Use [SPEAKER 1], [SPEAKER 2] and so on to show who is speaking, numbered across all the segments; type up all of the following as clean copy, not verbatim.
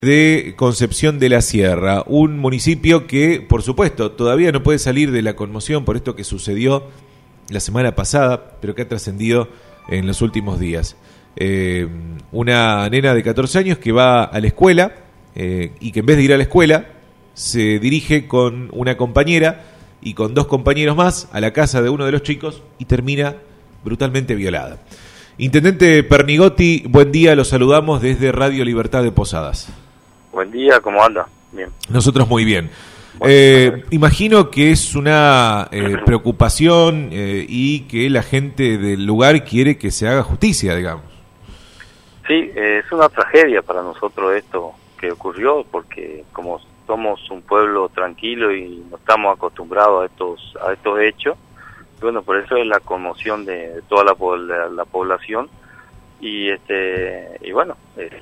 [SPEAKER 1] De Concepción de la Sierra, un municipio que, por supuesto, todavía no puede salir de la conmoción por esto que sucedió la semana pasada, pero que ha trascendido en los últimos días. Una nena de 14 años que va a la escuela y que en vez de ir a la escuela se dirige con una compañera y con dos compañeros más a la casa de uno de los chicos y termina brutalmente violada. Intendente Pernigotti, buen día, lo saludamos desde Radio Libertad de Posadas.
[SPEAKER 2] Buen día, ¿cómo anda? Bien.
[SPEAKER 1] Nosotros muy bien. Imagino que es una preocupación y que la gente del lugar quiere que se haga justicia, digamos.
[SPEAKER 2] Sí, es una tragedia para nosotros esto que ocurrió, porque como somos un pueblo tranquilo y no estamos acostumbrados a estos hechos, bueno, por eso es la conmoción de toda la población y bueno,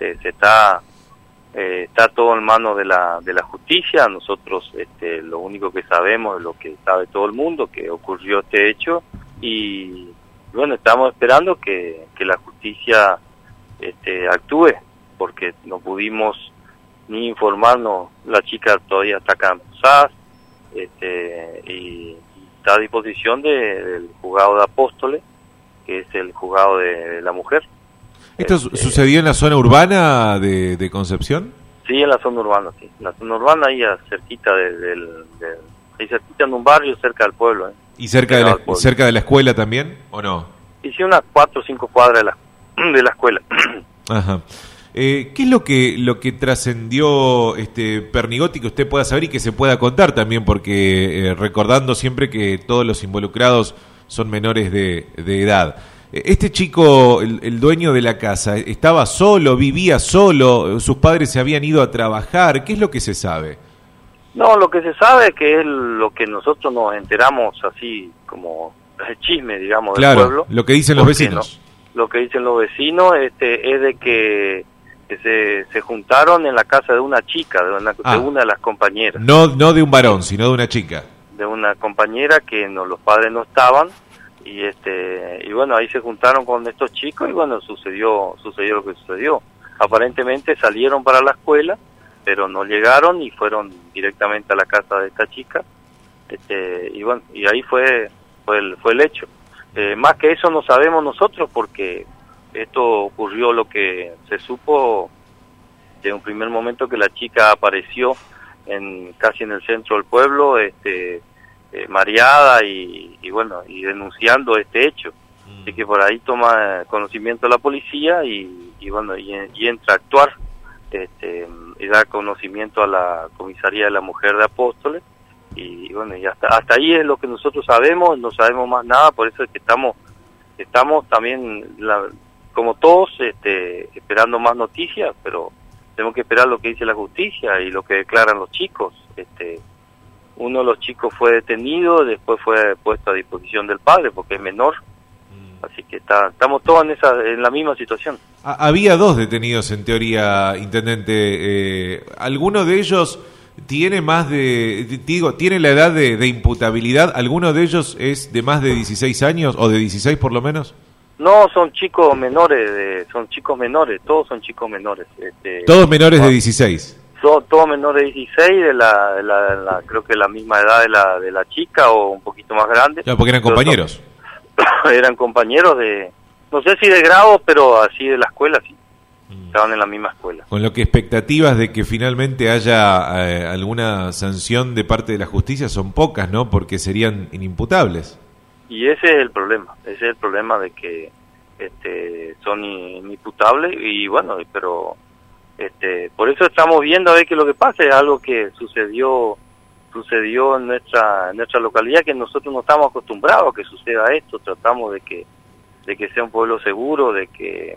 [SPEAKER 2] está todo en manos de la justicia. Nosotros lo único que sabemos es lo que sabe todo el mundo, que ocurrió este hecho, y bueno, estamos esperando que la justicia actúe, porque no pudimos ni informarnos. La chica todavía está acá en Posadas, y está a disposición del juzgado de Apóstoles, que es el juzgado de la mujer.
[SPEAKER 1] ¿Esto sucedió en la zona urbana de Concepción?
[SPEAKER 2] Sí, en la zona urbana, sí. En la zona urbana, ahí cerquita ahí cerquita en un barrio cerca del pueblo.
[SPEAKER 1] ¿Y cerca de la escuela también, o no?
[SPEAKER 2] Hice unas 4 o 5 cuadras de la escuela.
[SPEAKER 1] Ajá. ¿Qué es lo que trascendió Pernigotti que usted pueda saber y que se pueda contar también? Porque recordando siempre que todos los involucrados son menores de edad. Este chico, el dueño de la casa, ¿estaba solo, vivía solo, sus padres se habían ido a trabajar? ¿Qué es lo que se sabe? No,
[SPEAKER 2] lo que se sabe es que es lo que nosotros nos enteramos así como el chisme, digamos, del pueblo.
[SPEAKER 1] Lo que dicen los vecinos.
[SPEAKER 2] No, lo que dicen los vecinos es de que se juntaron en la casa de una chica, de una de las compañeras.
[SPEAKER 1] No de un varón, sino de una chica.
[SPEAKER 2] De una compañera que los padres no estaban. Y bueno, ahí se juntaron con estos chicos y bueno, sucedió lo que sucedió. Aparentemente salieron para la escuela, pero no llegaron y fueron directamente a la casa de esta chica. Y bueno, y ahí fue el hecho. Más que eso no sabemos nosotros, porque esto ocurrió, lo que se supo de un primer momento, que la chica apareció casi en el centro del pueblo, mareada y bueno, y denunciando este hecho. Así que por ahí toma conocimiento la policía y bueno, y entra a actuar, y da conocimiento a la comisaría de la mujer de Apóstoles, y bueno, y hasta ahí es lo que nosotros sabemos. No sabemos más nada, por eso es que estamos también como todos esperando más noticias, pero tenemos que esperar lo que dice la justicia y lo que declaran los chicos. Uno de los chicos fue detenido, después fue puesto a disposición del padre porque es menor. Así que estamos todos en la misma situación.
[SPEAKER 1] Había 2 detenidos en teoría, intendente. ¿Alguno de ellos tiene tiene la edad de imputabilidad? ¿Alguno de ellos es de más de 16 años o de 16 por lo menos?
[SPEAKER 2] No, son chicos menores, todos son chicos menores.
[SPEAKER 1] ¿Todos menores de 16?
[SPEAKER 2] Son todos menores de 16, creo que la misma edad de la chica o un poquito más grande.
[SPEAKER 1] Claro, porque eran compañeros.
[SPEAKER 2] Eran compañeros no sé si de grado, pero así de la escuela, sí. Estaban en la misma escuela. Con lo que
[SPEAKER 1] expectativas de que finalmente haya alguna sanción de parte de la justicia son pocas, ¿no? Porque serían inimputables.
[SPEAKER 2] Y ese es el problema de que son inimputables y bueno, pero por eso estamos viendo a ver qué es lo que pasa. Es algo que sucedió en nuestra localidad, que nosotros no estamos acostumbrados a que suceda esto. Tratamos de que sea un pueblo seguro, de que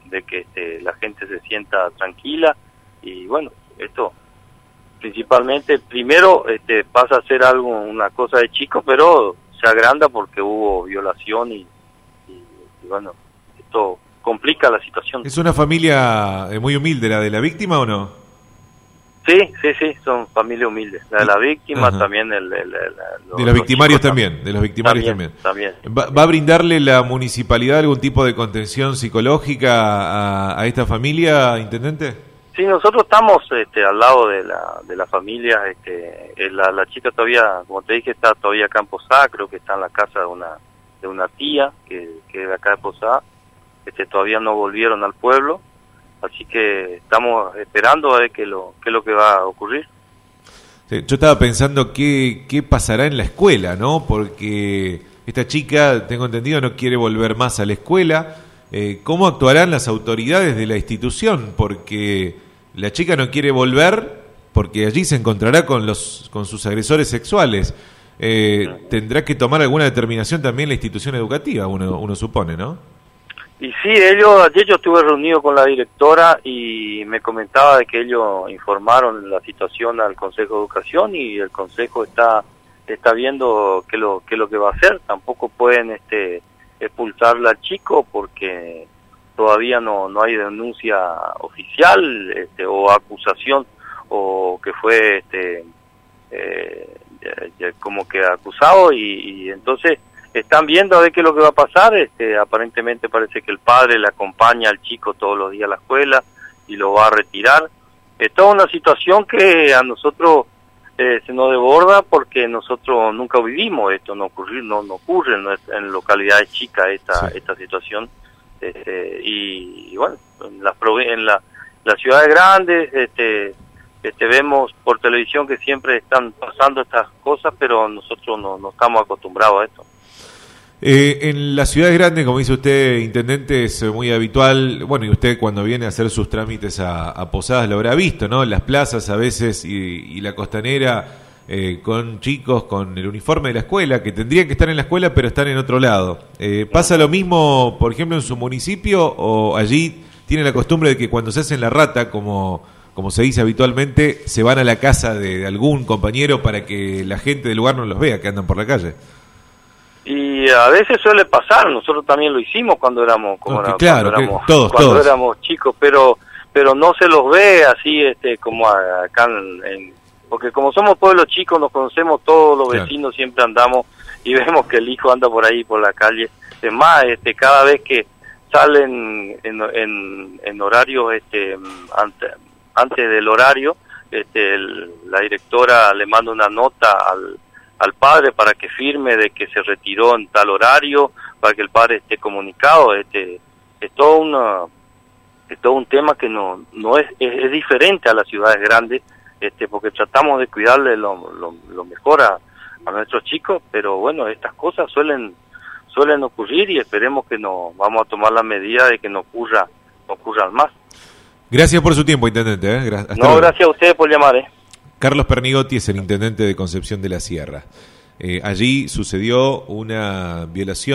[SPEAKER 2] la gente se sienta tranquila, y bueno, esto principalmente primero pasa a ser una cosa de chico, pero se agranda porque hubo violación y bueno, esto complica la situación.
[SPEAKER 1] ¿Es una familia muy humilde la de la víctima o no?
[SPEAKER 2] Sí, son familias humildes. La de la víctima, ajá, también de
[SPEAKER 1] los victimarios también, de los victimarios también. ¿Va a brindarle la municipalidad algún tipo de contención psicológica a esta familia, intendente?
[SPEAKER 2] Sí, nosotros estamos al lado de la familia. La chica todavía, como te dije, está todavía acá en Posada. Creo que está en la casa de una tía que es de acá de Posada. Todavía no volvieron al pueblo, así que estamos esperando a ver qué es lo que va a ocurrir.
[SPEAKER 1] Sí, yo estaba pensando qué pasará en la escuela, ¿no? Porque esta chica, tengo entendido, no quiere volver más a la escuela. ¿Cómo actuarán las autoridades de la institución? Porque la chica no quiere volver porque allí se encontrará con sus agresores sexuales. Tendrá que tomar alguna determinación también la institución educativa, uno supone, ¿no?
[SPEAKER 2] Y sí, ayer yo estuve reunido con la directora y me comentaba de que ellos informaron la situación al Consejo de Educación y el Consejo está viendo qué es lo que va a hacer. Tampoco pueden expulsarla al chico porque todavía no hay denuncia oficial o acusación o que fue como que acusado y entonces están viendo a ver qué es lo que va a pasar. Aparentemente parece que el padre le acompaña al chico todos los días a la escuela y lo va a retirar. Es toda una situación que a nosotros se nos desborda porque nosotros nunca vivimos esto, no ocurre en localidades chicas esta situación. Y bueno, en las ciudades grandes vemos por televisión que siempre están pasando estas cosas, pero nosotros no estamos acostumbrados a esto.
[SPEAKER 1] En las ciudades grandes, como dice usted, intendente, es muy habitual, bueno, y usted cuando viene a hacer sus trámites a Posadas lo habrá visto, ¿no? Las plazas a veces y la costanera con chicos con el uniforme de la escuela, que tendrían que estar en la escuela pero están en otro lado. ¿Pasa lo mismo, por ejemplo, en su municipio o allí tiene la costumbre de que cuando se hacen la rata, como se dice habitualmente, se van a la casa de algún compañero para que la gente del lugar no los vea, que andan por la calle?
[SPEAKER 2] Y a veces suele pasar, nosotros también lo hicimos cuando éramos
[SPEAKER 1] todos
[SPEAKER 2] éramos chicos, pero no se los ve así como acá porque como somos pueblos chicos nos conocemos todos los vecinos, siempre andamos y vemos que el hijo anda por ahí por la calle. Es más, cada vez que salen en horarios antes del horario, la directora le manda una nota al padre para que firme de que se retiró en tal horario, para que el padre esté comunicado. Es todo un tema que no es diferente a las ciudades grandes, porque tratamos de cuidarle lo mejor a nuestros chicos, pero bueno, estas cosas suelen ocurrir y esperemos que vamos a tomar la medida de que no ocurran más.
[SPEAKER 1] Gracias por su tiempo, intendente.
[SPEAKER 2] Gracias a ustedes por llamar.
[SPEAKER 1] Carlos Pernigotti es el intendente de Concepción de la Sierra. Allí sucedió una violación